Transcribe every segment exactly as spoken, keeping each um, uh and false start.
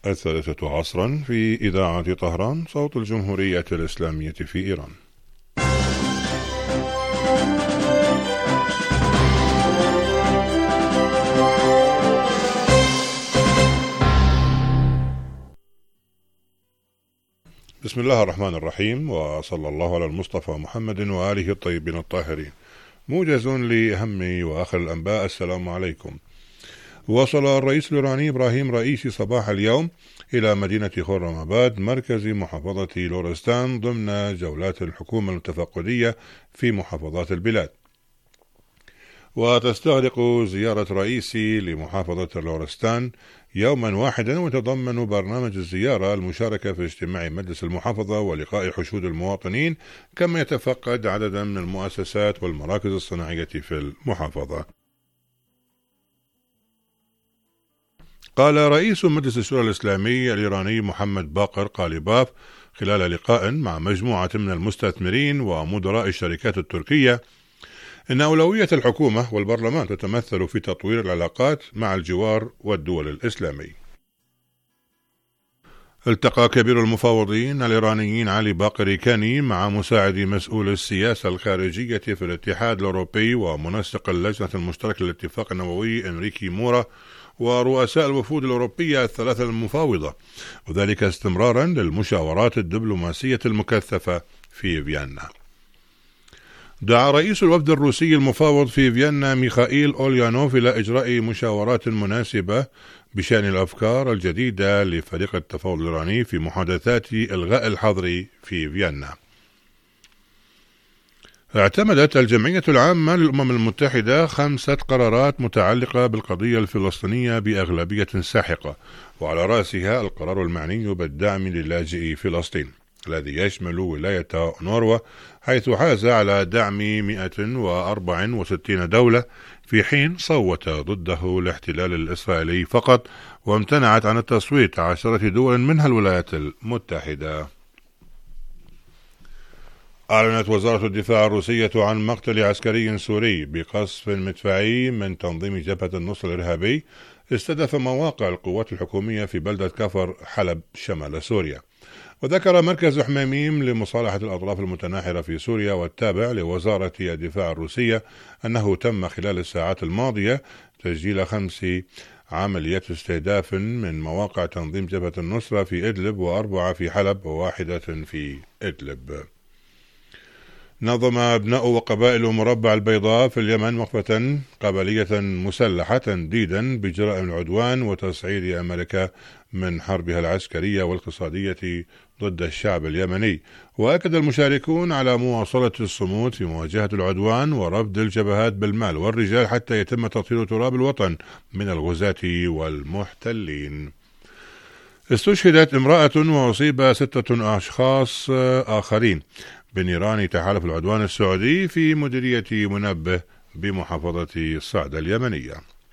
الثالثة عصرا في إذاعة طهران، صوت الجمهورية الإسلامية في إيران. بسم الله الرحمن الرحيم، وصلى الله على المصطفى محمد وآله الطيبين الطاهرين. موجز لأهم وآخر الأنباء. السلام عليكم. وصل الرئيس الإيراني إبراهيم رئيسي صباح اليوم إلى مدينة خرم آباد مركز محافظة لورستان ضمن جولات الحكومة التفقدية في محافظات البلاد. وتستغرق زيارة رئيسي لمحافظة لورستان يوما واحدا، وتضمن برنامج الزيارة المشاركة في اجتماع مجلس المحافظة ولقاء حشود المواطنين، كما يتفقد عددا من المؤسسات والمراكز الصناعية في المحافظة. قال رئيس مجلس الشورى الإسلامي الإيراني محمد باقر قاليباف خلال لقاء مع مجموعة من المستثمرين ومدراء الشركات التركية إن أولوية الحكومة والبرلمان تتمثل في تطوير العلاقات مع الجوار والدول الإسلامي. التقى كبير المفاوضين الإيرانيين علي باقر كاني مع مساعد مسؤول السياسة الخارجية في الاتحاد الأوروبي ومنسق اللجنة المشتركة للاتفاق النووي إنريكي مورا ورؤساء الوفود الأوروبية الثلاثة المفاوضة، وذلك استمرارا للمشاورات الدبلوماسية المكثفة في فيينا. دعا رئيس الوفد الروسي المفاوض في فيينا ميخائيل أوليانوف إلى إجراء مشاورات مناسبة بشأن الأفكار الجديدة لفريق التفاوض الإيراني في محادثات إلغاء الحظر في فيينا. اعتمدت الجمعية العامة للأمم المتحدة خمسة قرارات متعلقة بالقضية الفلسطينية بأغلبية ساحقة، وعلى رأسها القرار المعني بالدعم للاجئي فلسطين الذي يشمل ولاية أونروا، حيث حاز على دعم مئة وأربعة وستين دولة، في حين صوت ضده الاحتلال الإسرائيلي فقط، وامتنعت عن التصويت عشرة دول منها الولايات المتحدة. أعلنت وزارة الدفاع الروسية عن مقتل عسكري سوري بقصف مدفعي من تنظيم جبهة النصر الإرهابي استهدف مواقع القوات الحكومية في بلدة كفر حلب شمال سوريا. وذكر مركز حميميم لمصالحة الأطراف المتناحرة في سوريا والتابع لوزارة الدفاع الروسية أنه تم خلال الساعات الماضية تسجيل خمس عمليات استهداف من مواقع تنظيم جبهة النصرة في إدلب، وأربعة في حلب وواحدة في إدلب. نظم أبناء وقبائل مربع البيضاء في اليمن وقفة قبلية مسلحة تنديدا بجرائم العدوان وتصعيد أمريكا من حربها العسكرية والاقتصادية ضد الشعب اليمني. وأكد المشاركون على مواصلة الصمود في مواجهة العدوان ورفض الجبهات بالمال والرجال حتى يتم تطهير تراب الوطن من الغزاة والمحتلين. استشهدت امرأة وأصيب ستة أشخاص آخرين بنيران تحالف العدوان السعودي في مديرية منبه بمحافظة الصعدة اليمنية.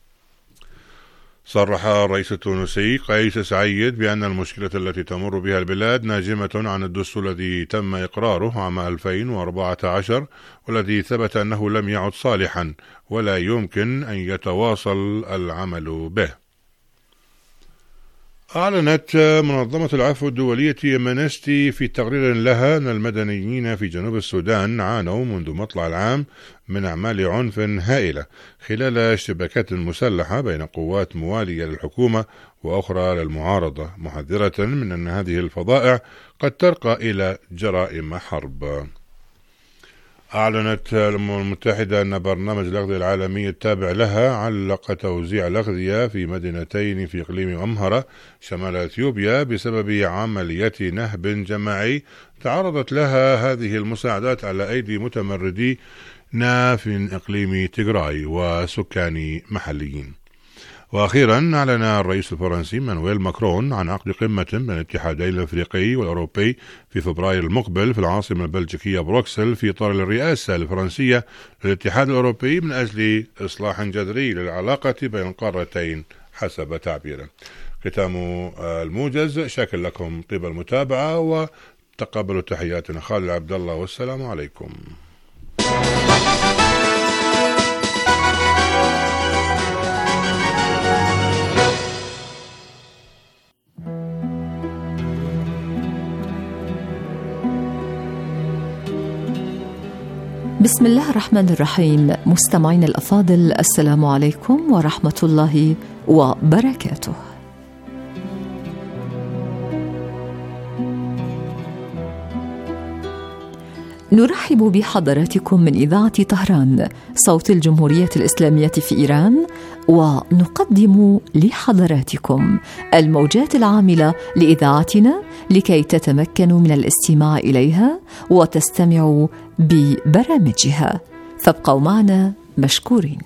صرح الرئيس التونسي قيس سعيد بأن المشكلة التي تمر بها البلاد ناجمة عن الدستور الذي تم إقراره عام ألفين وأربعة عشر، والذي ثبت أنه لم يعد صالحا ولا يمكن أن يتواصل العمل به. أعلنت منظمة العفو الدولية أمنستي في تقرير لها أن المدنيين في جنوب السودان عانوا منذ مطلع العام من أعمال عنف هائلة خلال اشتباكات مسلحة بين قوات موالية للحكومة وأخرى للمعارضة، محذرة من أن هذه الفظائع قد ترقى إلى جرائم حرب. أعلنت الأمم المتحدة أن برنامج الأغذية العالمي التابع لها علق توزيع الأغذية في مدينتين في إقليم أمهرة شمال إثيوبيا بسبب عمليات نهب جماعي تعرضت لها هذه المساعدات على أيدي متمردي في إقليم تيغراي وسكان محليين. وأخيرا أعلن الرئيس الفرنسي مانويل ماكرون عن عقد قمة بين الاتحادين الأفريقي والأوروبي في فبراير المقبل في العاصمة البلجيكية بروكسل في إطار الرئاسة الفرنسية للاتحاد الأوروبي من أجل إصلاح جذري للعلاقة بين القارتين حسب تعبيره. ختام الموجز. شاكر لكم طيب المتابعة وتقبلوا تحياتنا. خالد عبد الله، والسلام عليكم. بسم الله الرحمن الرحيم. مستمعينا الأفاضل، السلام عليكم ورحمة الله وبركاته. نرحب بحضراتكم من إذاعة طهران صوت الجمهورية الإسلامية في إيران، ونقدم لحضراتكم الموجات العاملة لإذاعتنا لكي تتمكنوا من الاستماع إليها وتستمعوا ببرامجها، فابقوا معنا مشكورين.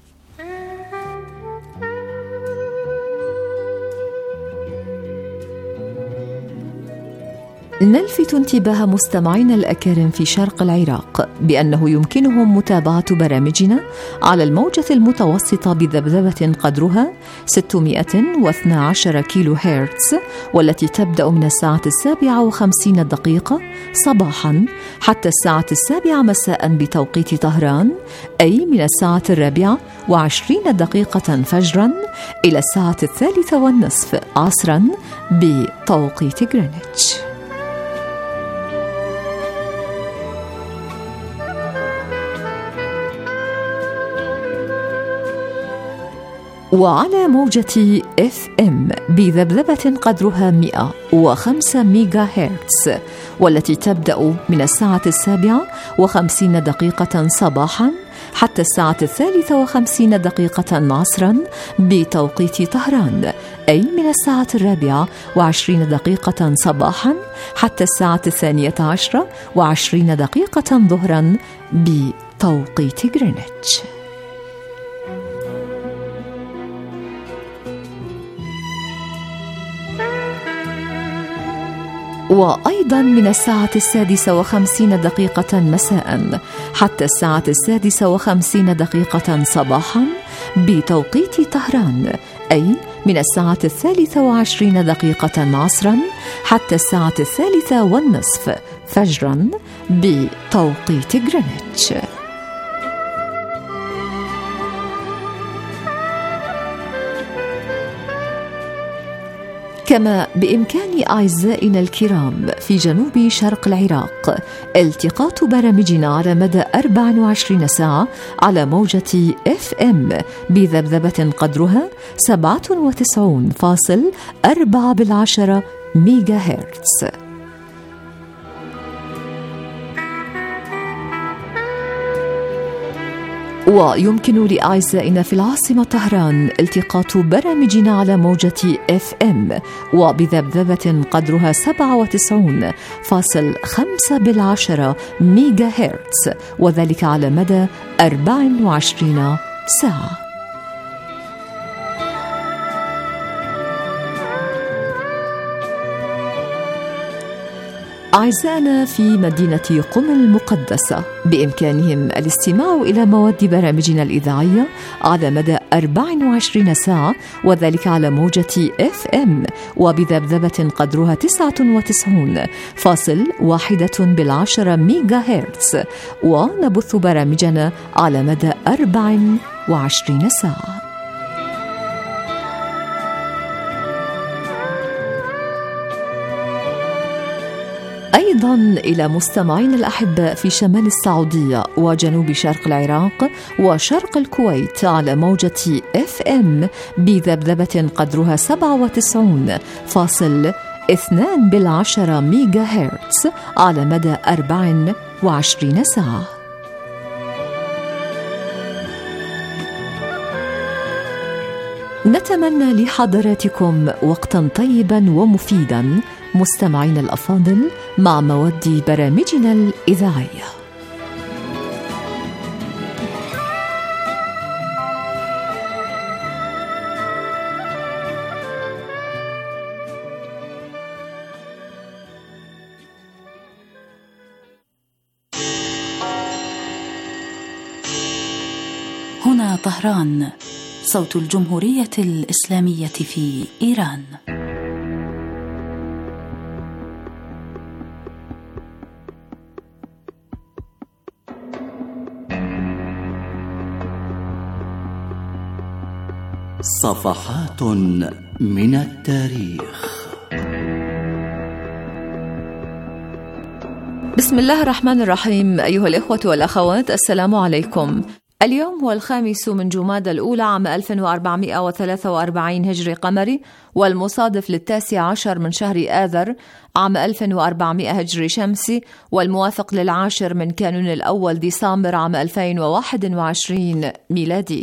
نلفت انتباه مستمعينا الأكارم في شرق العراق بأنه يمكنهم متابعة برامجنا على الموجة المتوسطة بذبذبة قدرها ستمائة واثني عشر كيلو هرتز، والتي تبدأ من الساعة السابعة وخمسين دقيقة صباحا حتى الساعة السابعة مساء بتوقيت طهران، أي من الساعة الرابعة وعشرين دقيقة فجرا إلى الساعة الثالثة والنصف عصرا بتوقيت غرينتش. وعلى موجة إف إم بذبذبة قدرها مئة وخمسة ميجا هرتز، والتي تبدأ من الساعة السابعة وخمسين دقيقة صباحا حتى الساعة الثالثة وخمسين دقيقة عصرا بتوقيت طهران، أي من الساعة الرابعة وعشرين دقيقة صباحا حتى الساعة الثانية عشرة وعشرين دقيقة ظهرا بتوقيت غرينتش. وأيضا من الساعة السادسة وخمسين دقيقة مساء حتى الساعة السادسة وخمسين دقيقة صباحا بتوقيت طهران، أي من الساعة الثالثة وعشرين دقيقة عصرا حتى الساعة الثالثة والنصف فجرا بتوقيت غرينتش. كما بإمكان أعزائنا الكرام في جنوب شرق العراق التقاط برامجنا على مدى أربع وعشرين ساعة على موجة إف إم بذبذبة قدرها سبعة وتسعين فاصل أربعة بالعشرة ميجا هرتز. ويمكن لأعزائنا في العاصمة طهران التقاط برامجنا على موجة إف إم وبذبذبة قدرها سبعة وتسعين فاصل خمسة بالعشرة ميجا هرتز، وذلك على مدى أربع وعشرين ساعة. أعزائنا في مدينة قم المقدسة بإمكانهم الاستماع إلى مواد برامجنا الإذاعية على مدى أربع وعشرين ساعة، وذلك على موجة إف إم وبذبذبة قدرها تسعة وتسعين فاصل واحدة بالعشرة ميجا هرتز، ونبث برامجنا على مدى أربع وعشرين ساعة. أيضا إلى مستمعين الأحباء في شمال السعودية وجنوب شرق العراق وشرق الكويت على موجة إف إم بذبذبة قدرها سبعة وتسعين فاصل اثنان بالعشرة ميجا هرتز على مدى أربع وعشرين ساعة. نتمنى لحضراتكم وقتا طيبا ومفيدا مستمعين الأفاضل مع مواد برامجنا الإذاعية. هنا طهران صوت الجمهورية الإسلامية في إيران. صفحات من التاريخ. بسم الله الرحمن الرحيم. أيها الإخوة والأخوات، السلام عليكم. اليوم هو الخامس من جمادى الأولى عام ألف وأربعمائة وثلاثة وأربعين هجري قمري، والمصادف للتاسع عشر من شهر آذر عام ألف وأربعمائة هجري شمسي، والموافق للعاشر من كانون الأول ديسمبر عام ألفين وواحد وعشرين ميلادي.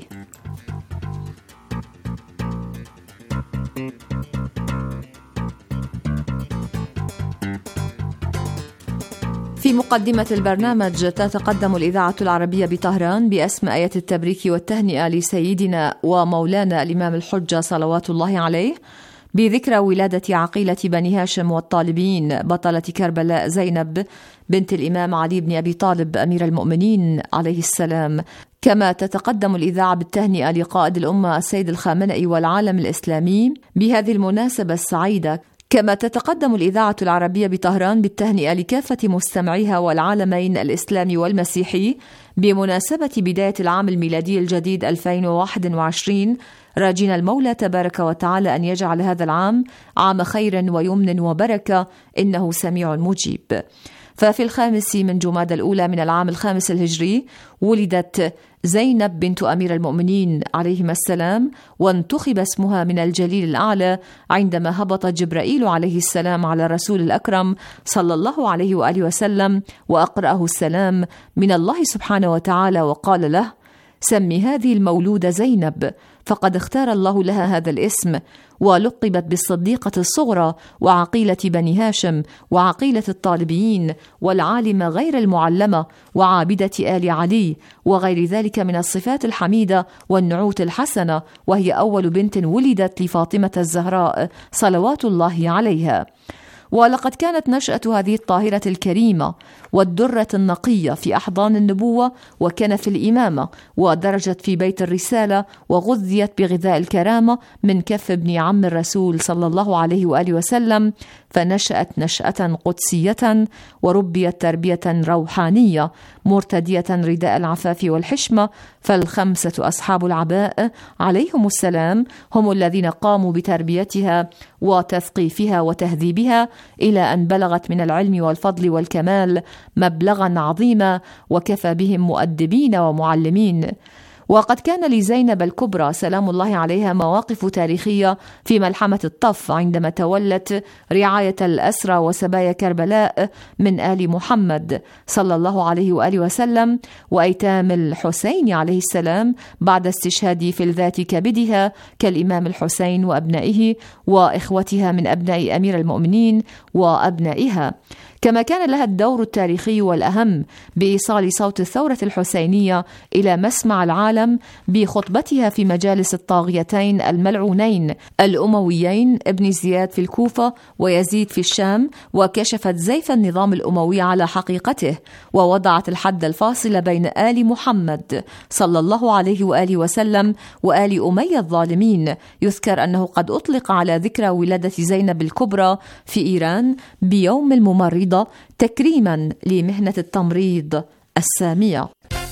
في مقدمة البرنامج تتقدم الإذاعة العربية بطهران بأسماء آية التبريك والتهنئة لسيدنا ومولانا الإمام الحجة صلوات الله عليه بذكرى ولادة عقيلة بني هاشم والطالبين بطلة كربلاء زينب بنت الإمام علي بن أبي طالب أمير المؤمنين عليه السلام. كما تتقدم الإذاعة بالتهنئة لقائد الأمة السيد الخامنئي والعالم الإسلامي بهذه المناسبة السعيدة. كما تتقدم الإذاعة العربية بطهران بالتهنئة لكافة مستمعيها والعالمين الإسلامي والمسيحي بمناسبة بداية العام الميلادي الجديد ألفين وواحد وعشرين، راجين المولى تبارك وتعالى أن يجعل هذا العام عام خير ويمن وبركة، إنه سميع مجيب. ففي الخامس من جمادى الأولى من العام الخامس الهجري ولدت زينب بنت أمير المؤمنين عليهما السلام، وانتخب اسمها من الجليل الأعلى عندما هبط جبرائيل عليه السلام على الرسول الأكرم صلى الله عليه وآله وسلم وأقرأه السلام من الله سبحانه وتعالى وقال له: سمي هذه المولودة زينب، فقد اختار الله لها هذا الاسم، ولقبت بالصديقة الصغرى وعقيلة بني هاشم وعقيلة الطالبيين والعالمة غير المعلمة وعابدة آل علي وغير ذلك من الصفات الحميدة والنعوت الحسنة، وهي أول بنت ولدت لفاطمة الزهراء صلوات الله عليها. ولقد كانت نشأة هذه الطاهرة الكريمة والدرة النقية في أحضان النبوة، وكان في الإمامة، ودرجت في بيت الرسالة، وغذيت بغذاء الكرامة من كف ابن عم الرسول صلى الله عليه وآله وسلم، فنشأت نشأة قدسية وربيت تربية روحانية مرتدية رداء العفاف والحشمة. فالخمسة أصحاب العباء عليهم السلام هم الذين قاموا بتربيتها وتثقيفها وتهذيبها إلى أن بلغت من العلم والفضل والكمال مبلغا عظيما، وكفى بهم مؤدبين ومعلمين. وقد كان لزينب الكبرى سلام الله عليها مواقف تاريخية في ملحمة الطف عندما تولت رعاية الأسرى وسبايا كربلاء من آل محمد صلى الله عليه وآله وسلم، وأيتام الحسين عليه السلام بعد استشهاد فلذات كبدها كالإمام الحسين وأبنائه وإخوتها من أبناء أمير المؤمنين وأبنائها. كما كان لها الدور التاريخي والأهم بإيصال صوت الثورة الحسينية إلى مسمع العالم بخطبتها في مجالس الطاغيتين الملعونين الأمويين ابن زياد في الكوفة ويزيد في الشام، وكشفت زيف النظام الأموي على حقيقته، ووضعت الحد الفاصل بين آل محمد صلى الله عليه وآله وسلم وآل أمية الظالمين. يذكر أنه قد أطلق على ذكرى ولادة زينب الكبرى في إيران بيوم الممرضة تكريما لمهنة التمريض السامية.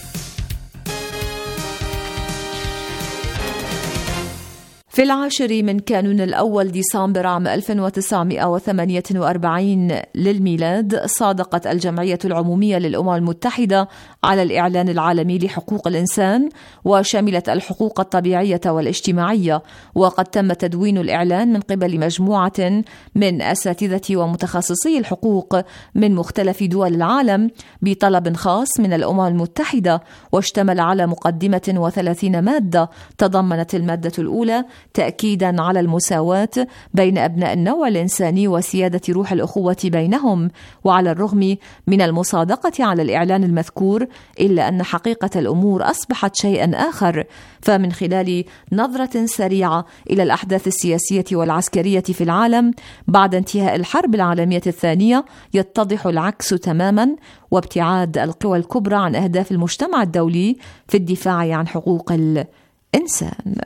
في العاشر من كانون الأول ديسمبر عام ألف وتسعمائة وثمانية وأربعين للميلاد صادقت الجمعية العمومية للأمم المتحدة على الإعلان العالمي لحقوق الإنسان، وشملت الحقوق الطبيعية والاجتماعية. وقد تم تدوين الإعلان من قبل مجموعة من أساتذة ومتخصصي الحقوق من مختلف دول العالم بطلب خاص من الأمم المتحدة، واشتمل على مقدمة وثلاثين مادة. تضمنت المادة الأولى تأكيدا على المساواة بين أبناء النوع الإنساني وسيادة روح الأخوة بينهم. وعلى الرغم من المصادقة على الإعلان المذكور، إلا أن حقيقة الأمور أصبحت شيئا آخر. فمن خلال نظرة سريعة إلى الأحداث السياسية والعسكرية في العالم بعد انتهاء الحرب العالمية الثانية، يتضح العكس تماما، وابتعاد القوى الكبرى عن أهداف المجتمع الدولي في الدفاع عن حقوق الإنسان.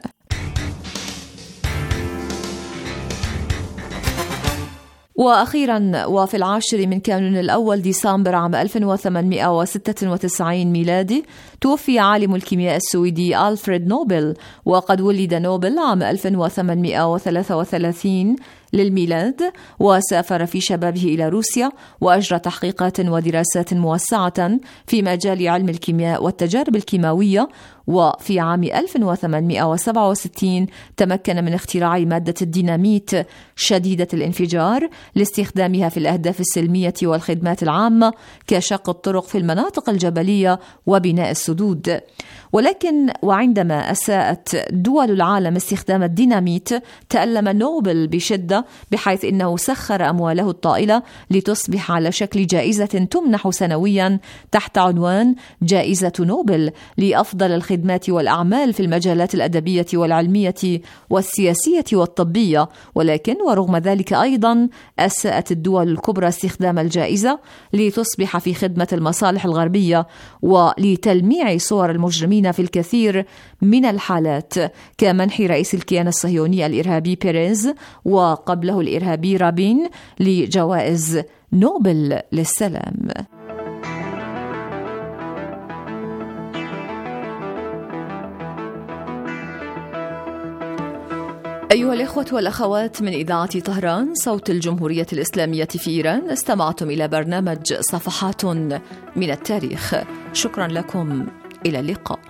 وأخيرا، وفي العاشر من كانون الأول ديسمبر عام ألف وثمانمائة وستة وتسعين ميلادي، توفي عالم الكيمياء السويدي ألفريد نوبل، وقد ولد نوبل عام ألف وثمانمائة وثلاثة وثلاثين للميلاد، وسافر في شبابه إلى روسيا وأجرى تحقيقات ودراسات موسعة في مجال علم الكيمياء والتجارب الكيماوية. وفي عام ألف وثمانمائة وسبعة وستين تمكن من اختراع مادة الديناميت شديدة الانفجار لاستخدامها في الأهداف السلمية والخدمات العامة كشق الطرق في المناطق الجبلية وبناء السدود. ولكن وعندما أساءت دول العالم استخدام الديناميت تألم نوبل بشدة، بحيث إنه سخر أمواله الطائلة لتصبح على شكل جائزة تمنح سنويا تحت عنوان جائزة نوبل لأفضل الخدمات والأعمال في المجالات الأدبية والعلمية والسياسية والطبية. ولكن ورغم ذلك أيضا أساءت الدول الكبرى استخدام الجائزة لتصبح في خدمة المصالح الغربية ولتلميع صور المجرمين في الكثير من الحالات، كمنح رئيس الكيان الصهيوني الإرهابي بيريز وقبله الإرهابي رابين لجوائز نوبل للسلام. أيها الإخوة والأخوات من إذاعة طهران صوت الجمهورية الإسلامية في إيران، استمعتم إلى برنامج صفحات من التاريخ. شكرا لكم، إلى اللقاء.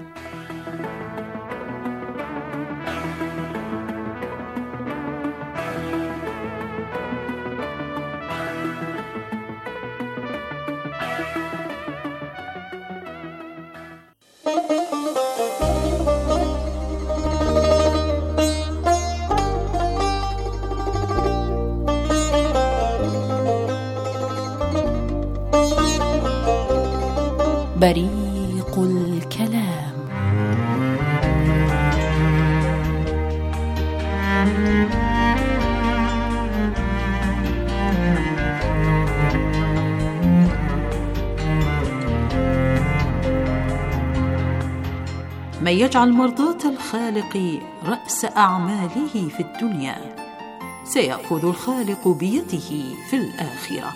بريق الكلام. من يجعل مرضاة الخالق رأس أعماله في الدنيا سيأخذ الخالق بيده في الآخرة.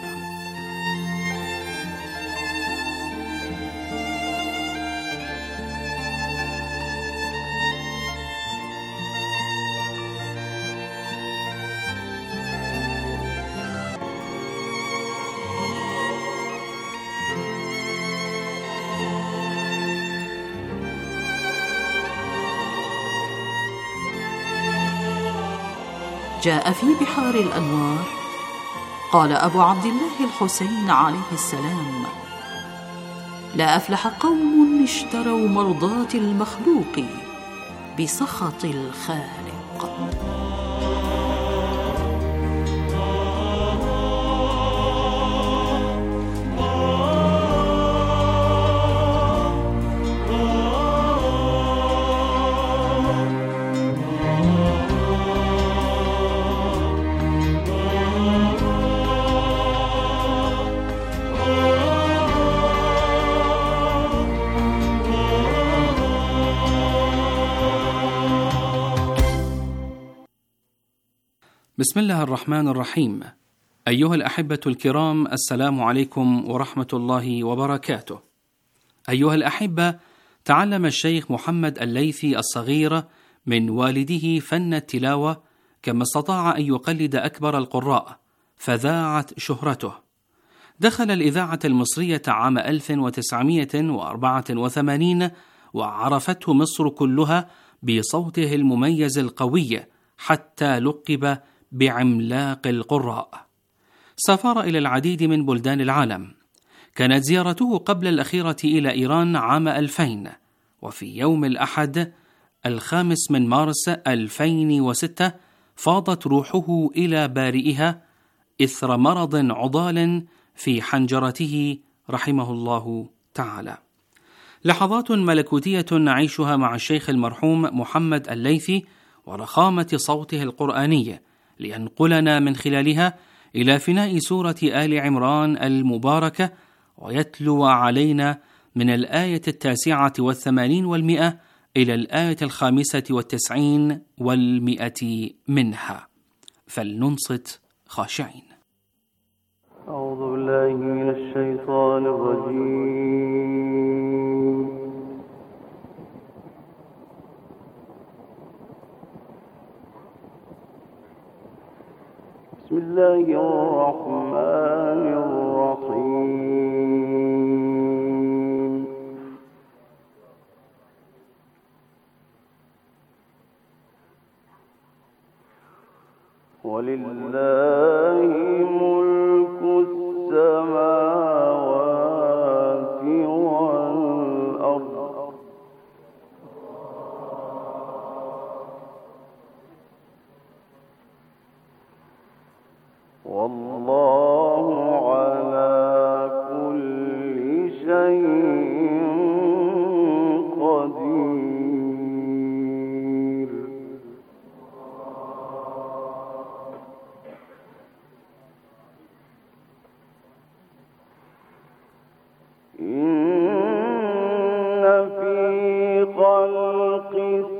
جاء في بحار الأنوار قال أبو عبد الله الحسين عليه السلام: لا أفلح قوم اشتروا مرضاة المخلوق بسخط الخالق. بسم الله الرحمن الرحيم. أيها الأحبة الكرام، السلام عليكم ورحمة الله وبركاته. أيها الأحبة، تعلم الشيخ محمد الليثي الصغير من والده فن التلاوة، كما استطاع أن يقلد أكبر القراء، فذاعت شهرته. دخل الإذاعة المصرية عام ألف وتسعمائة وأربعة وثمانين، وعرفته مصر كلها بصوته المميز القوي، حتى لقب بعملاق القراء. سافر إلى العديد من بلدان العالم. كانت زيارته قبل الأخيرة إلى إيران عام ألفين، وفي يوم الأحد الخامس من مارس ألفين وستة فاضت روحه إلى بارئها إثر مرض عضال في حنجرته رحمه الله تعالى. لحظات ملكوتية نعيشها مع الشيخ المرحوم محمد الليثي ورخامة صوته القرآني، لينقلنا من خلالها إلى فناء سورة آل عمران المباركة، ويتلو علينا من الآية التاسعة والثمانين والمئة إلى الآية الخامسة والتسعين والمئة منها. فلننصت خاشعين. أعوذ بالله من الشيطان الرجيم. بسم الله الرحمن الرحيم. ولله ملك السماوات والأرض والله على كل شيء قدير. إن في خلق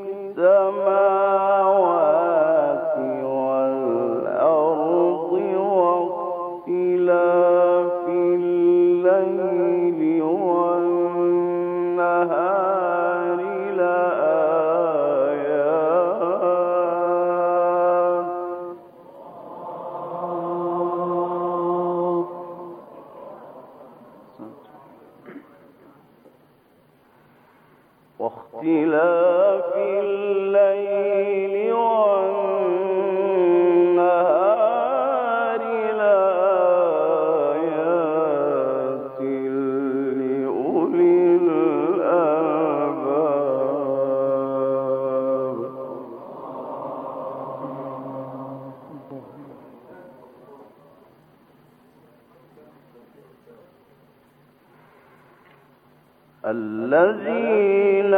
السماوات والأرض واختلاف الليل والنهار لآيات واختلاف الليل والنهار لآيات لأولي الألباب. الذين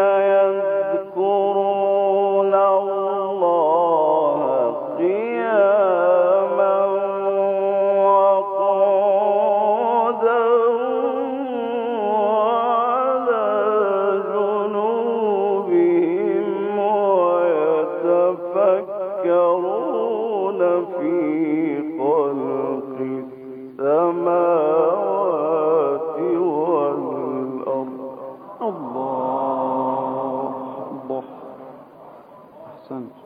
يذكرون الله قياما وقعودا وعلى جنوبهم ويتفكرون في خلق السماوات والأرض. الله الله أحسنت.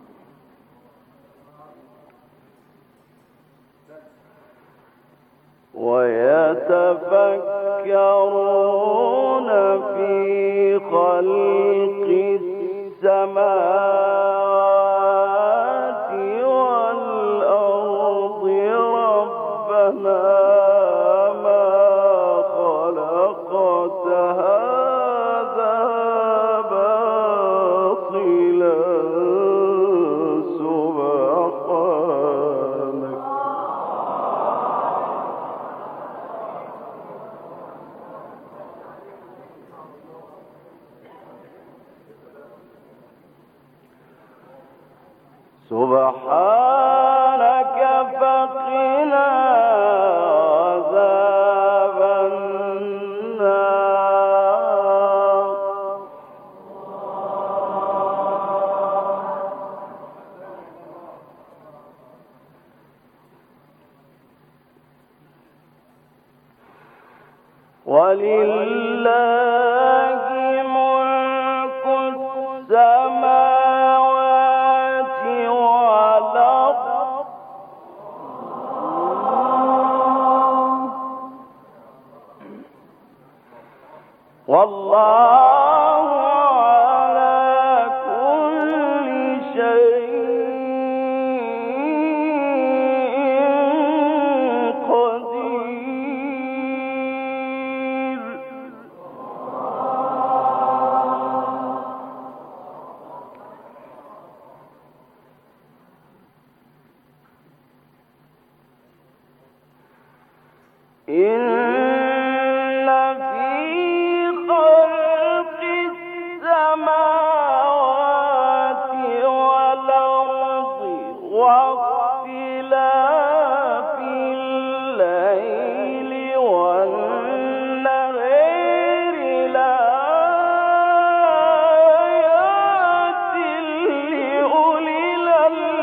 ويتفكرون في خلق السماوات والأرض ربنا ما خلقت هذا باطلا سبحانك سبحانك فقنا عذاب النار. ولله ملك السماوات والأرض والله على كل شيء قدير. إن في خلق السماوات والأرض واختلاف الليل والنهار لآيات لأولي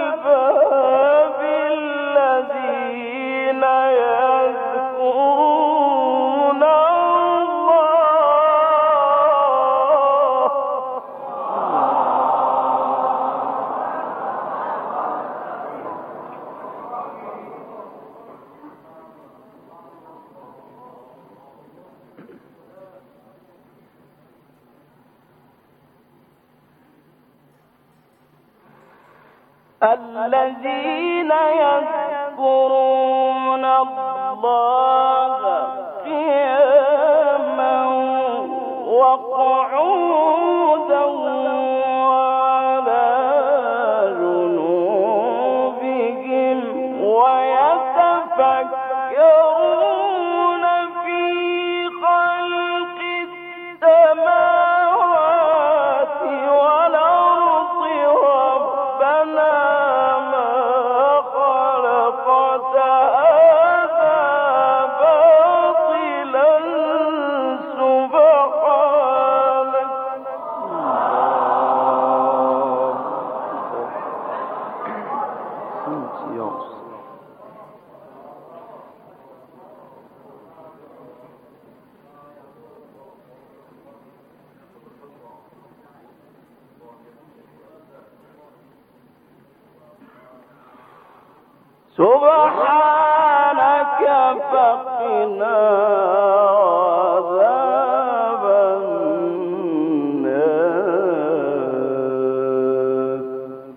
الألباب الذين يذكرون الذين يذكرون الله قياما وقعودا وعلى جنوبهم ويتفكرون في خلق السماوات والأرض ربنا ما خلقت هذا باطلا سبحانك. سبحانك فقنا عذاب النار.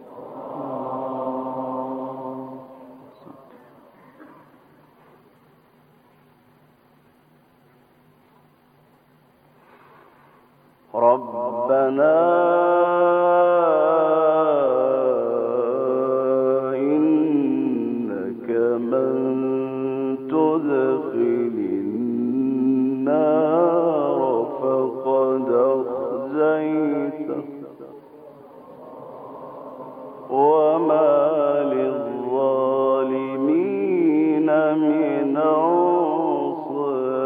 ربنا إنك من تدخل النار فقد أخزيته وما للظالمين من أنصار.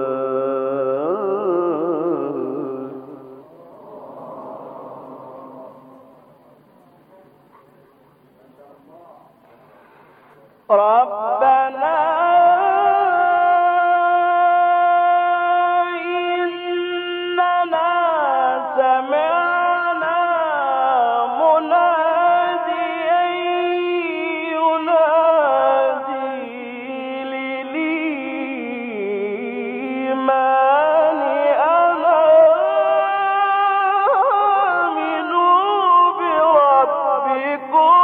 ربنا إننا سمعنا مناديا ينادي للإيمان أن آمنوا بربكم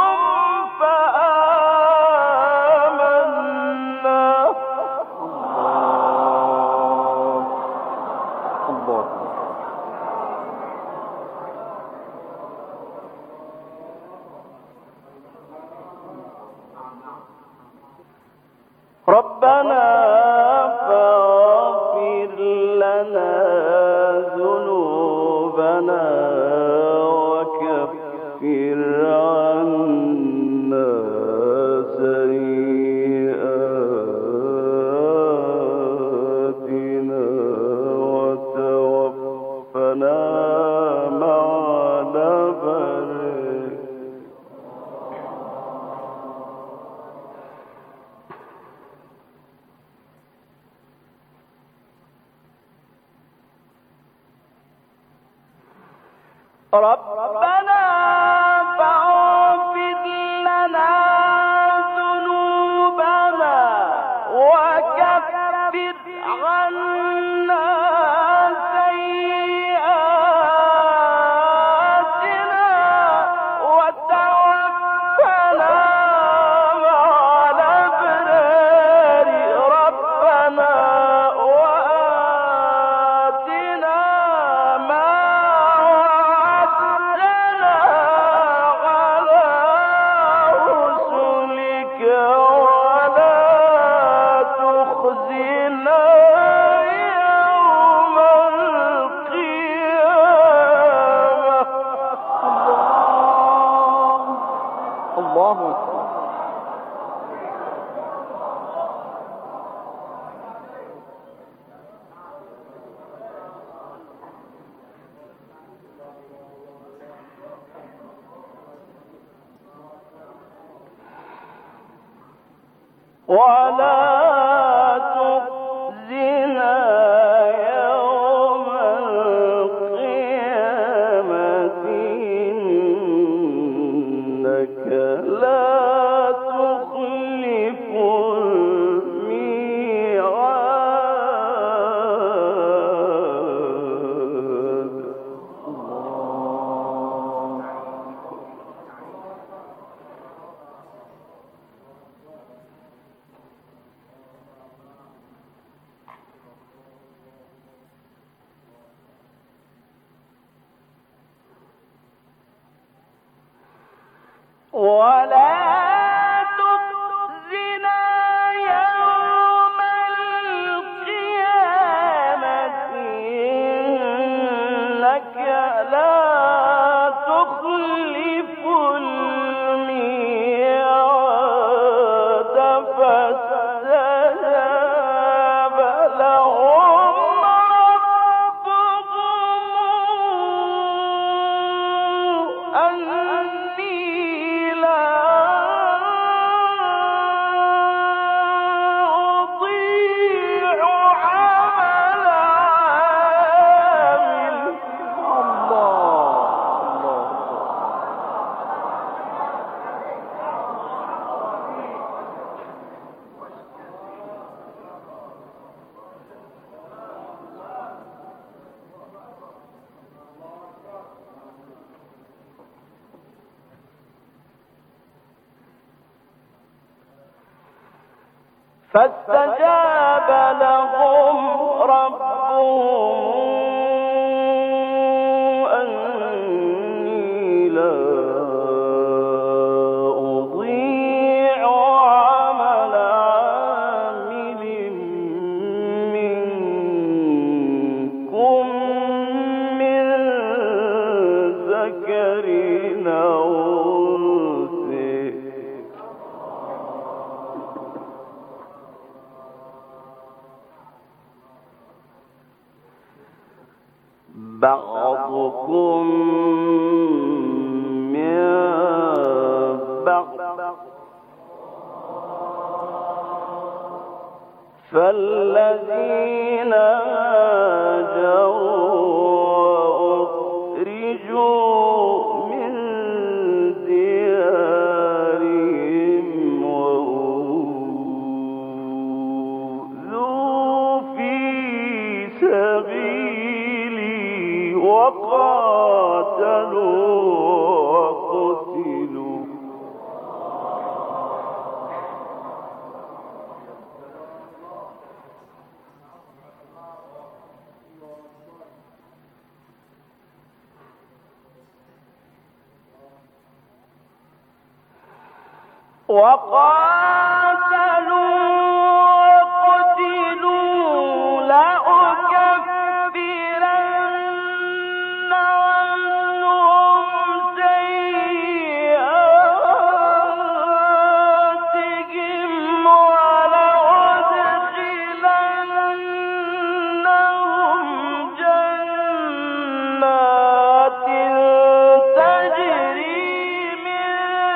ربنا فاغفر لنا ذنوبنا وكفر عنا سيئاتنا وتوفنا مع الأبرار. ربنا فاغفر لنا ذنوبنا وكفر عنا سيئاتنا وتوفنا مع الأبرار. ربنا وآتنا ما ولا تخزنا يوم القيامة إنك لا تخلف الميعاد. فاستجاب لهم ربهم أني لا أضيع عمل عامل منكم من ذكر أو بعضكم من بعض فالذين هاجروا وأخرجوا من ديارهم وأوذوا في سبيلي وقاتلوا وقتلوا وقاتلوا وقتلوا لأكفرن عنهم سيئاتهم ولأدخلنهم جنات تجري من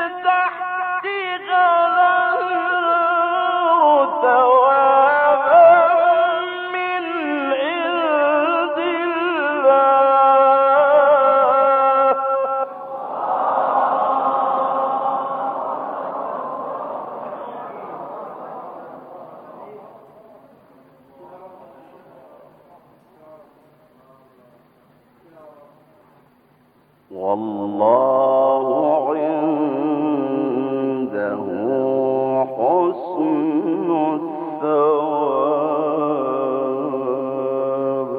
تحتها الأنهار ثوابا من عند الله والله عنده حسن الثواب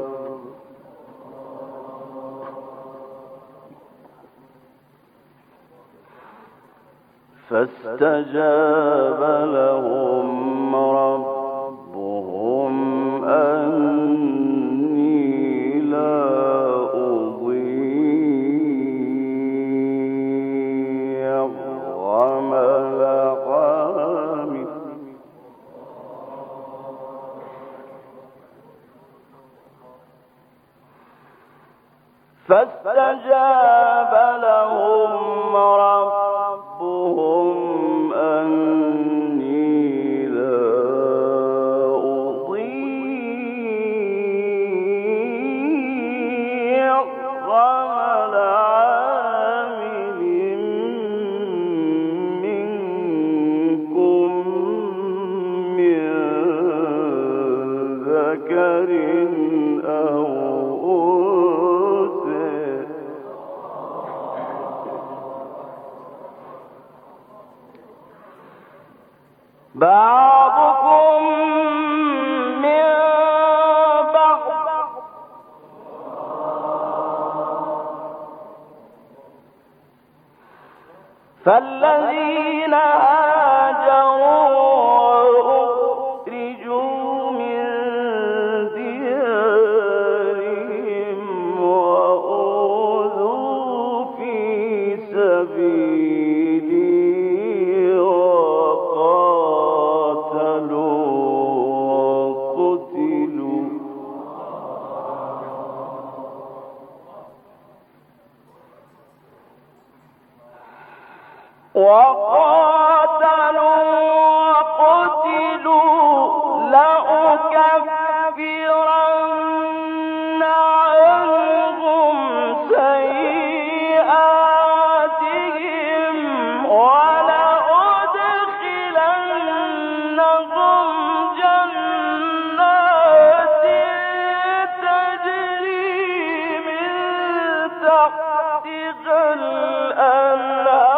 فاستجاب لهم ربهم أني لا أضيع عمل عامل فاستجاب لهم ربهم أني لا أضيع عمل عامل منكم من ذكر أو أنثى بعضكم من بعض فالذين هاجروا وأخرجوا من ديارهم وأوذوا في سبيلي وقاتلوا وقتلوا وقاتلوا وقتلوا لأكفرن عنهم سيئاتهم ولأدخلنهم جنات تجري من تحتها الأنهار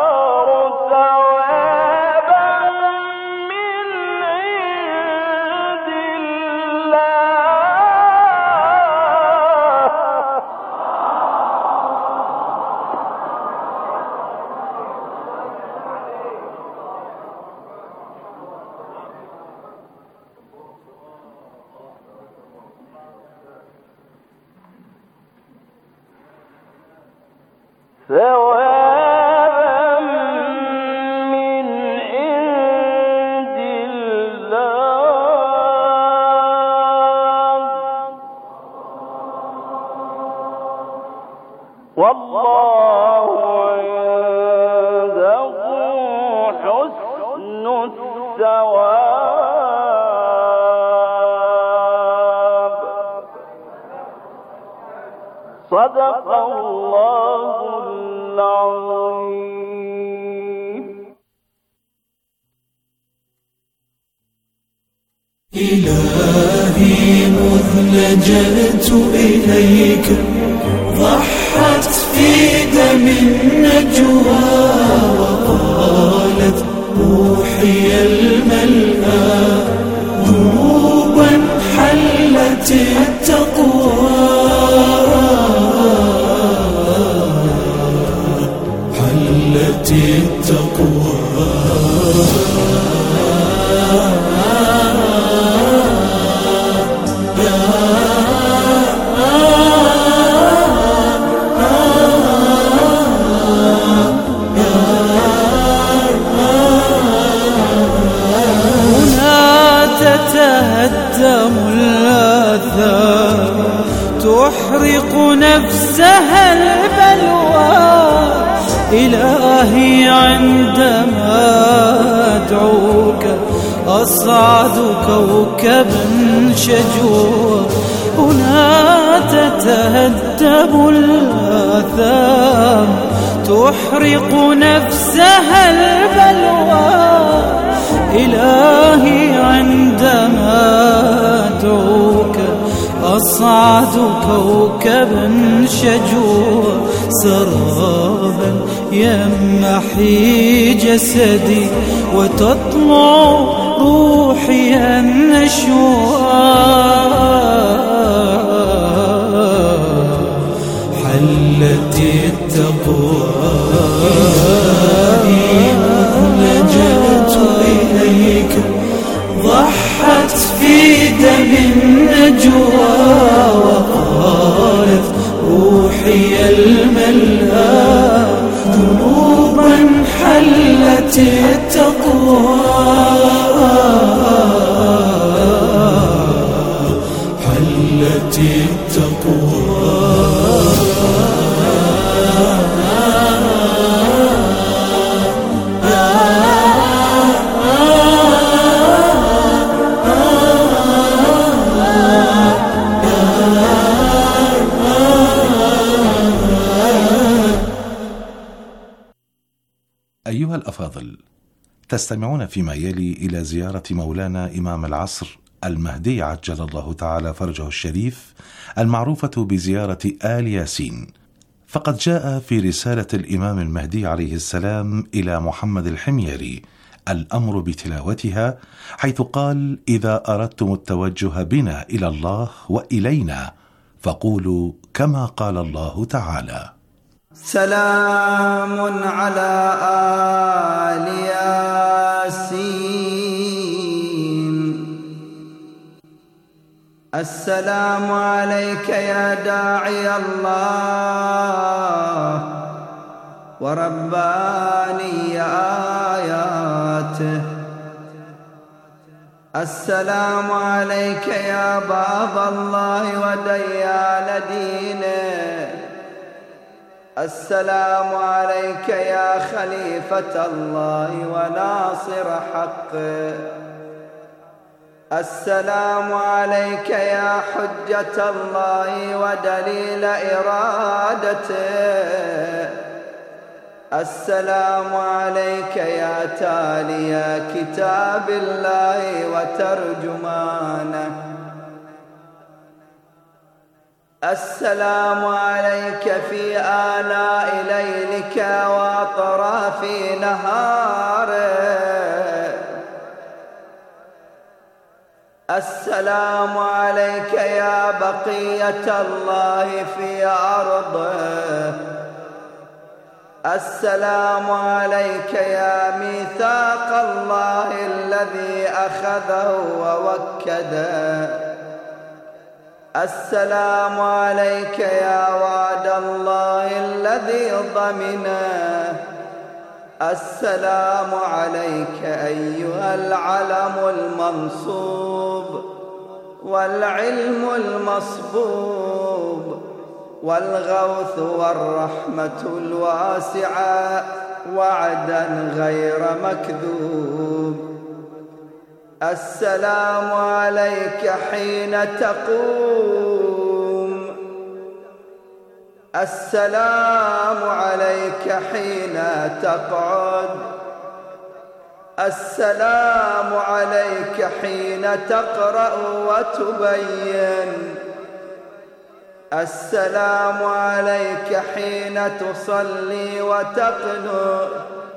ثوابا من عند الله والله عنده حسن الثواب. صدق الله العظيم. إلهي مذ لجأت إليك ضحت في دم النجوى وقالت روحي الملأى ذنوبا حلت التقوى حلت التقوى تتهدم الآثام تحرق نفسها البلوى إلهي عندما أدعوك أصعد كوكبا شجوا هنا تتهدم الآثام تحرق نفسها البلوى إلهي عندما أدعوك أصعد كوكبا شجوا سرابا يمحي جسدي وتطلع روحي النشوى حلت التقوى لجأت إليك ضحت في دم النجوى وقالت روحي الملأى ذنوبا حلت التقوى حلت التقوى أيها الأفاضل، تستمعون فيما يلي إلى زيارة مولانا إمام العصر المهدي عجل الله تعالى فرجه الشريف المعروفة بزيارة آل ياسين. فقد جاء في رسالة الإمام المهدي عليه السلام إلى محمد الحميري الأمر بتلاوتها، حيث قال: إذا أردتم التوجه بنا إلى الله وإلينا فقولوا كما قال الله تعالى: سلام على آل ياسين. السلام عليك يا داعي الله ورباني آياته. السلام عليك يا باب الله وديان دينه. السلام عليك يا خليفة الله وناصر حقه. السلام عليك يا حجة الله ودليل إرادته. السلام عليك يا تالي كتاب الله وترجمانه. السلام عليك في آلاء ليلك وأطراف نهارك. السلام عليك يا بقية الله في أرضه. السلام عليك يا ميثاق الله الذي أخذه ووكده. السلام عليك يا وعد الله الذي ضمنه. السلام عليك أيها العلم المنصوب والعلم المصبوب والغوث والرحمة الواسعة وعدا غير مكذوب. السلام عليك حين تقوم. السلام عليك حين تقعد. السلام عليك حين تقرأ وتبين. السلام عليك حين تصلي وتقنت.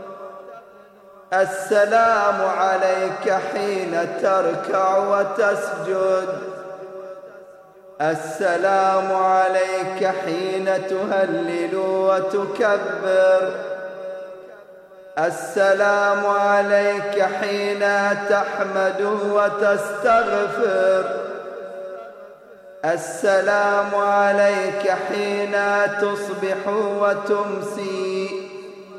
السلام عليك حين تركع وتسجد. السلام عليك حين تهلل وتكبر. السلام عليك حين تحمد وتستغفر. السلام عليك حين تصبح وتمسي.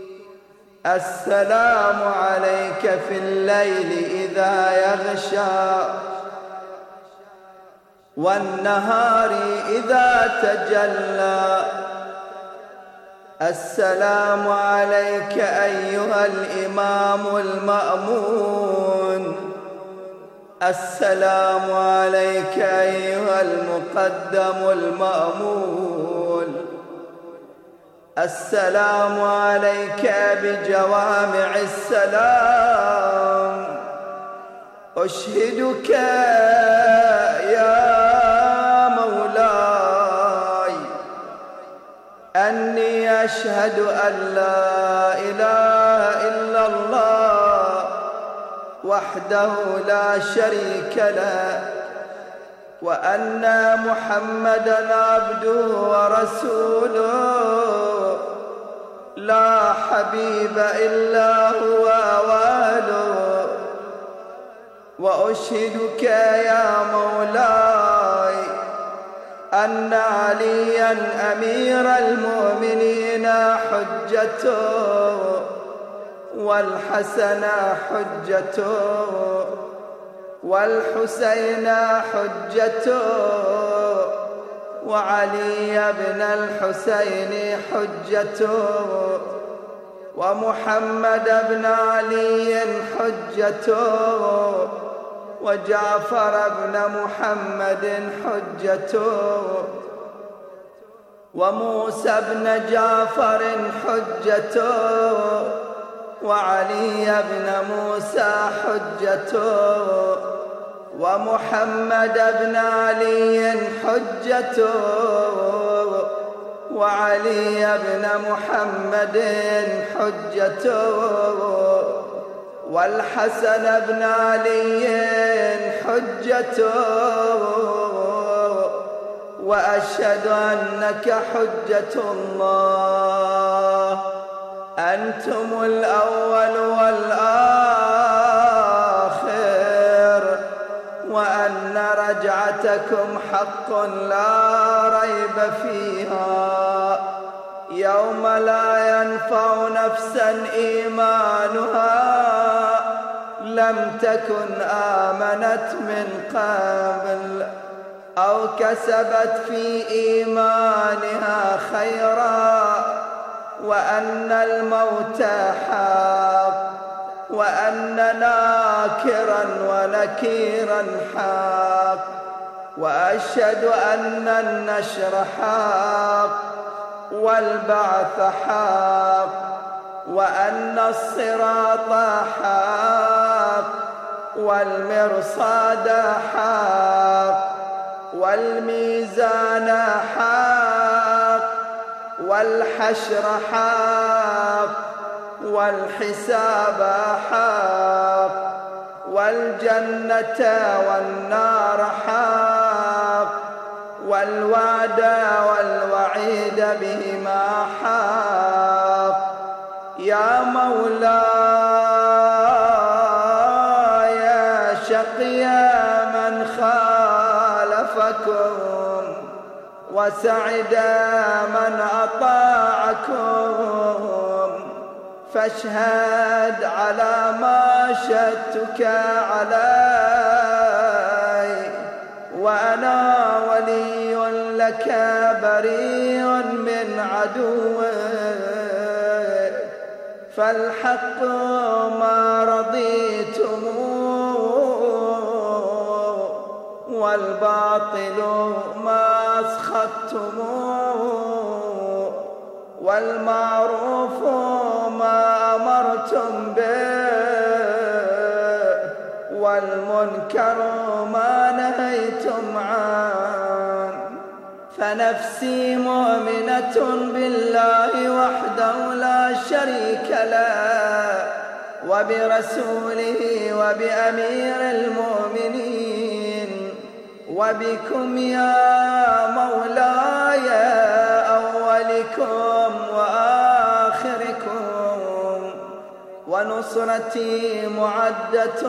السلام عليك في الليل إذا يغشى والنهار إذا تجلى. السلام عليك أيها الإمام المأمون. السلام عليك أيها المقدم المأمول. السلام عليك بجوامع السلام. أشهدك يا مولاي أني أشهد أن لا إله إلا الله وحده لا شريك له وأن محمدًا عبده ورسوله لا حبيب إلا هو واله. وأشهدك يا مولاي أن عليا أمير المؤمنين حجته والحسن حجته والحسين حجته وعلي بن الحسين حجته ومحمد بن علي حجته وجعفر بن محمد حجته وموسى بن جعفر حجته وعلي بن موسى حجته ومحمد بن علي حجته وعلي بن محمد حجته والحسن بن علي حجته وأشهد أنك حجة الله أنتم الأول والآخر، وأن رجعتكم حق لا ريب فيها، يوم لا ينفع نفسا إيمانها لم تكن آمنت من قبل أو كسبت في إيمانها خيرا، وأن الموت حق، وأن ناكرا ونكيرا حق، وأشهد أن النشر حق والبعث حق، وأن الصراط حق والمرصاد حق والميزان حق والحشر حق والحساب حق والجنة والنار حق والوعد والوعيد بهما حق. يا مولاي شقي من خالفكم وسعد من أطاعكم، فاشهد على ما شهدتك علي، وأنا ولي لك بريء من عدوك، فالحق ما رضيتم والباطل ما أسخطتم، والمعروف ما أمرتم به والمنكر ما نهيتم عنه. فنفسي مؤمنة بالله وحده لا شريك له وبرسوله وبأمير المؤمنين وبكم يا مولاي أولكم وآخركم، ونصرتي معدة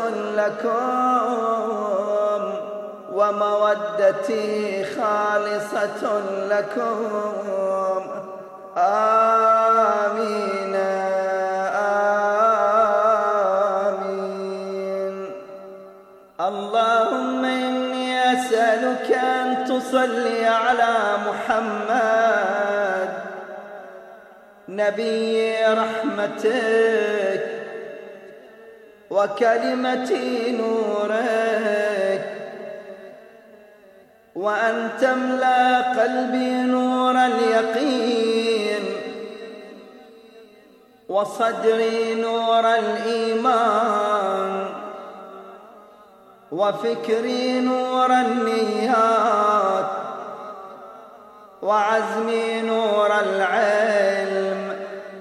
لكم ومودتي خالصة لكم. آمين آمين. اللهم إني أسألك أن تصلي على محمد نبي رحمتك وكلمة نورك، وأن تملأ قلبي نور اليقين وصدري نور الإيمان وفكري نور النيات وعزمي نور العلم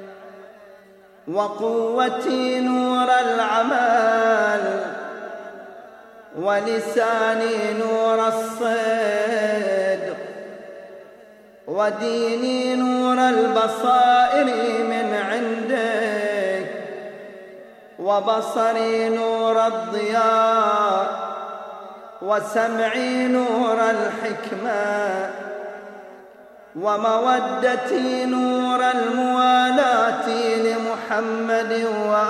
وقوتي نور العمل ولساني نور الصدق وديني نور البصائر من عندك وبصري نور الضياء وسمعي نور الحكمة ومودتي نور الموالاة لمحمد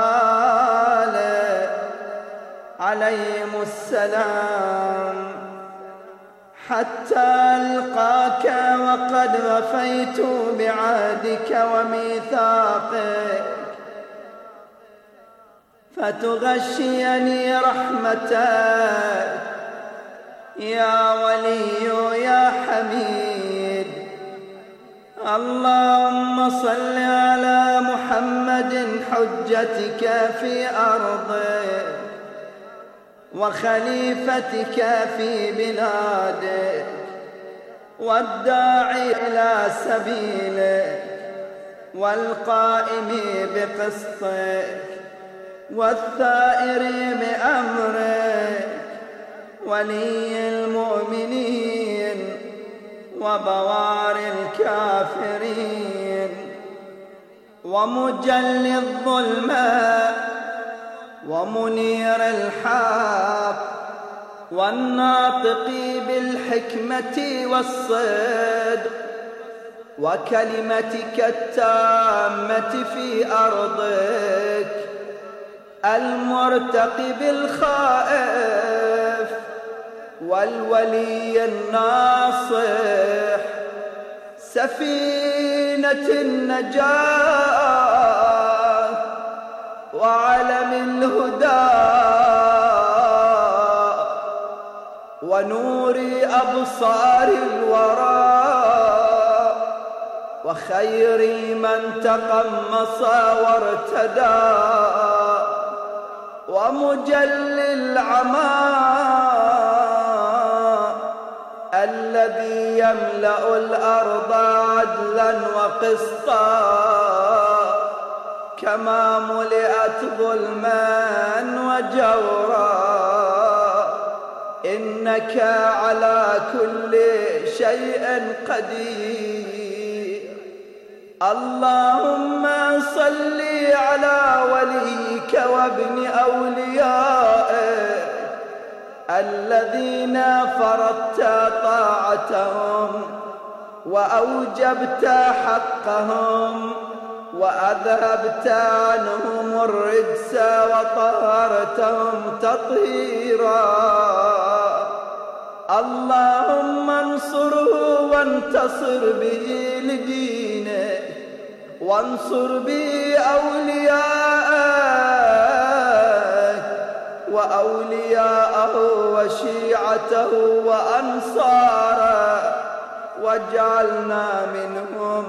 وآله عليهم السلام، حتى ألقاك وقد وفيت بعهدك وميثاقك، فتغشيني رحمتك يا ولي يا حميد. اللهم صل على محمد حجتك في أرضك وخليفتك في بلادك والداعي إلى سبيلك والقائم بقسطك والثائر بأمرك ولي المؤمنين وبوار الكافرين ومجلي الظلمة ومنير الحق والناطق بالحكمة والصدق وكلمتك التامة في أرضك المرتقب الخائف والولي الناصح سفينة النجاة وعلم الهدى ونور أبصار الورى وخير من تقمص وارتدى ومجلي العمى الذي يملأ الأرض عدلا وقسطا كما ملئت ظلما وجورا إنك على كل شيء قدير. اللهم صل على وليك وابن أوليائك الذين فرضت طاعتهم وأوجبت حقهم وأذهبت عنهم الرجس وطهرتهم تطهيرا. اللهم انصره وانتصر به لدينك وانصر به أولياءك وأولياءه وشيعته وأنصاره واجعلنا منهم.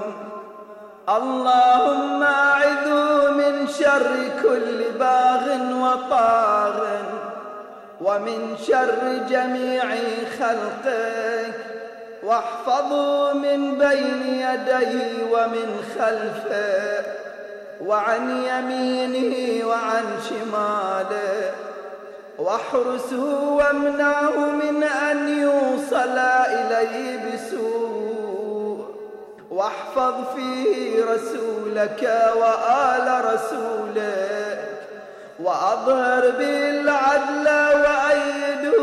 اللهم أعذه من شر كل باغ وطاغ ومن شر جميع خلقك واحفظه من بين يديه ومن خلفه وعن يمينه وعن شماله واحرسه وامنعه من أن يوصل إليه بسوء واحفظ فيه رسولك وآل رسولك وأظهر به العدل وأيده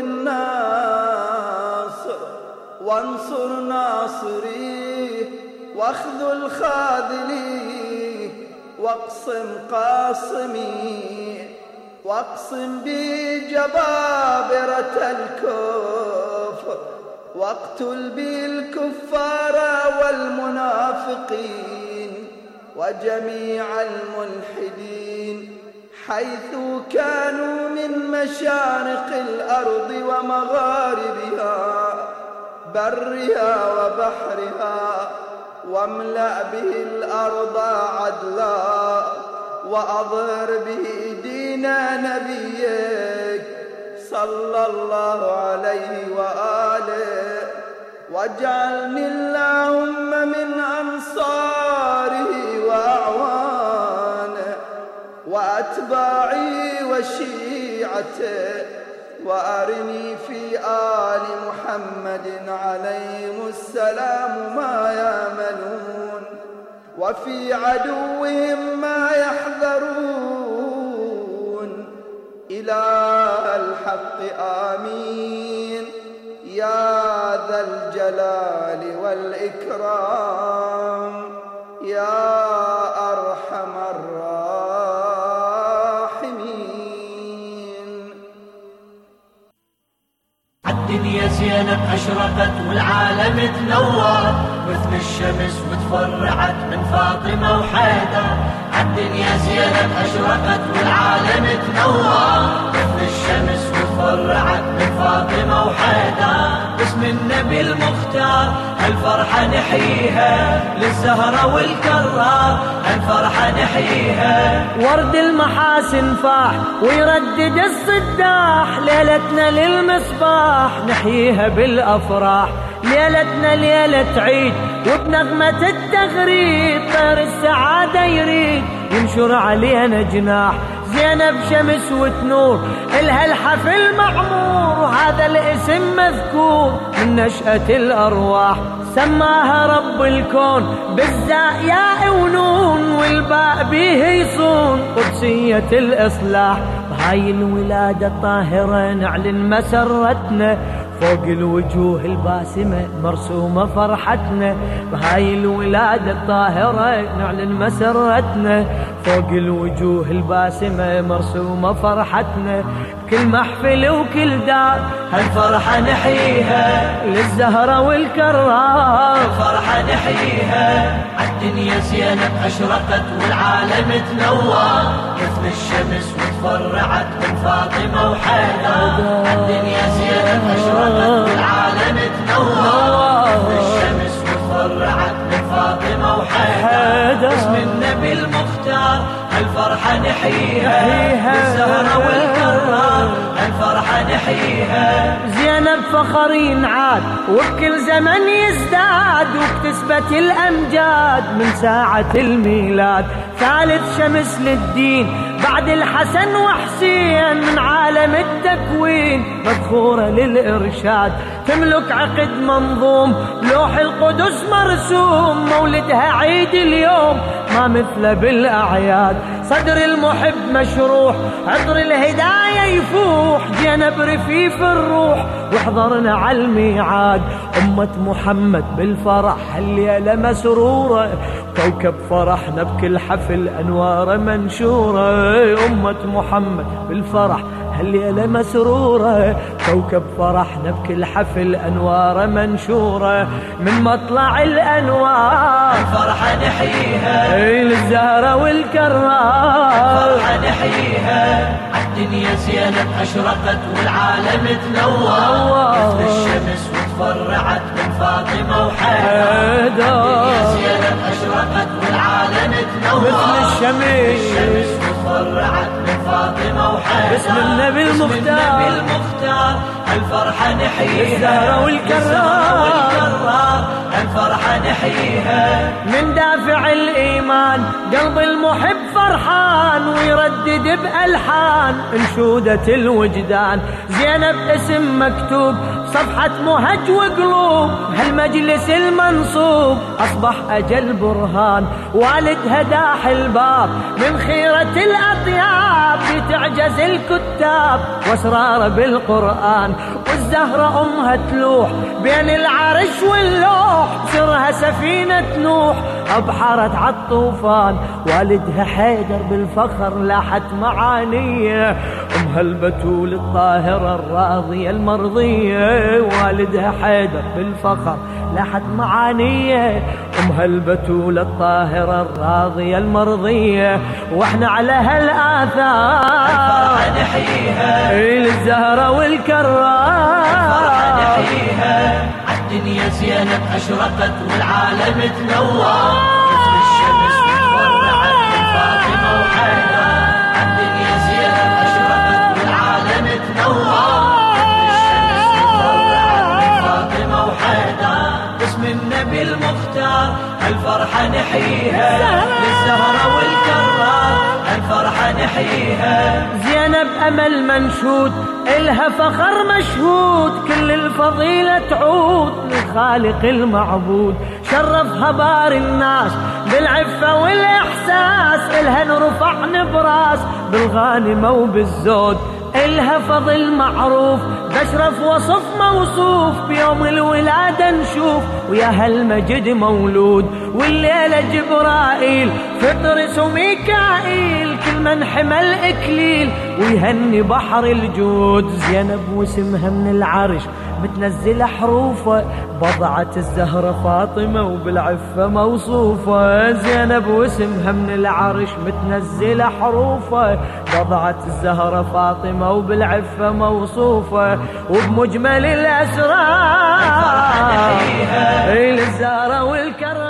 بالناصر وانصر ناصريه واخذل خاذليه واقسم قاصميه واقسم به جبابرة الكفر واقتل به الكفار والمنافقين وجميع الملحدين حيث كانوا من مشارق الأرض ومغاربها برها وبحرها واملأ به الأرض عدلا وأظهر به دين نبيك صلى الله عليه وآله واجعلني اللهم من أنصاره وأعوانه وأتباعي وشيعته وأرني في آل محمد عليهم السلام ما يأملون وفي عدوهم ما يحذرون. إله الحق آمين يا ذا الجلال والإكرام يا أرحم الراحمين. الدنيا زينب أشرقت والعالم تنور مثل الشمس وتفرعت من فاطمة وحيدر. الدنيا زينب أشرقت والعالم تنور مثل الشمس وتفرعت من فاطمة وحيدر. باسم النبي المختار هالفرحة نحييها للزهرة والكرار هالفرحة نحييها. ورد المحاسن فاح ويردد الصداح ليلتنا للمصباح نحييها بالأفراح. ليلتنا ليلة عيد وبنغمة التغريد طير السعادة يريد ينشر علينا جناح. زينب شمس وتنور إلها الحفل معمور وهذا الاسم مذكور من نشأة الأرواح. سماها رب الكون بالزاء ياء ونون والباء بيه يصون قدسية الإصلاح. بهاي الولادة الطاهرة نعلن مسرتنا فوق الوجوه الباسمة مرسومة فرحتنا. بهاي الولادة الطاهرة نعلن مسرتنا فوق الوجوه الباسمة مرسومة فرحتنا. كل محفل وكل دار هالفرحة نحييها للزهرة والكرار. الفرحة نحييها عالدنيا زينب أشرقت والعالم تنور مثل الشمس وتفرعت من فاطمة وحيدر. عالدنيا زينب أشرقت والعالم تنور مثل الشمس وتفرعت من فاطمة وحيدر. باسم النبي المختار الفرحة نحييها للزهرة والكرار. الفرحة نحييها زينب فخر ينعاد وبكل زمن يزداد واكتسبت الأمجاد من ساعة الميلاد. ثالث شمس للدين بعد الحسن وحسين من عالم التكوين مذخورة للإرشاد. تملك عقد منظوم لوح القدس مرسوم مولدها عيد اليوم ما مثله بالأعياد. صدر المحب مشروح عطر الهداية يفوح زينب رفيف الروح واحضرنا على الميعاد. أمة محمد بالفرح الليلة مسرورة كوكب فرحنا بكل حفل أنوار منشورة. أمة محمد بالفرح هالليلة مسرورة كوكب فرحنا بكل حفل أنوار منشورة. من مطلع الأنوار الفرحة نحييها للزهرة والكرار. الفرحة نحييها عالدنيا زينب أشرقت والعالم تنور مثل الشمس وتفرعت من فاطمة وحيدر. عالدنيا زينب أشرقت والعالم تنور مثل الشمس وتفرعت من فاطمة وحيدر. باسم النبي المختار المختار الفرحة نحييها الزهرة والكرار. الفرحة نحييها من دافع الإيمان قلب المحب فرحان ويردد بألحان انشودة الوجدان. زينب اسم مكتوب صفحة مهج وقلوب هالمجلس المنصوب أصبح أجل برهان. والدها داح الباب من خيرة الأطياب بتعجز الكتاب واسرار بالقرآن. والزهرة أمها تلوح بين العرش واللوح سرها سفينة نوح أبحرت عالطوفان. والدها حيدر بالفخر لاحت معانيه أمها البتول الطاهرة الراضية المرضية. والدها حيدر بالفخر لاحت معانيه أمها البتول الطاهرة الراضية المرضية. واحنا على هالآثار الفرحة نحييها للزهرة والكرار. الفرحة نحييها عالدنيا زينب أشرقت والعالم تنور مثل الشمس وتفرعت من فاطمة وحيدر. عالدنيا زينب أشرقت والعالم تنور مثل الشمس وتفرعت من فاطمة وحيدر. باسم النبي المختار الفرحة نحييها للزهرة والكرار. الفرحة نحييها زينب أمل منشود إلها فخر مشهود كل الفضيلة تعود للخالق المعبود. شرفها بار الناس بالعفة والإحساس إلها نرفع نبراس بالغانمة وبالزود. إلها فضل معروف بشرف وصف موصوف بيوم الولادة نشوف ويا هالمجد مولود. والليلة جبرائيل فطرس وميكائيل كل من حمل إكليل ويهني بحر الجود. زينب واسمها من العرش متنزل حروفه بضعت الزهرة فاطمة وبالعفة موصوفة. زينب واسمها من العرش متنزل حروفه بضعت الزهرة فاطمة وبالعفة موصوفة. وبمجمل الأسرار للزهرة والكرم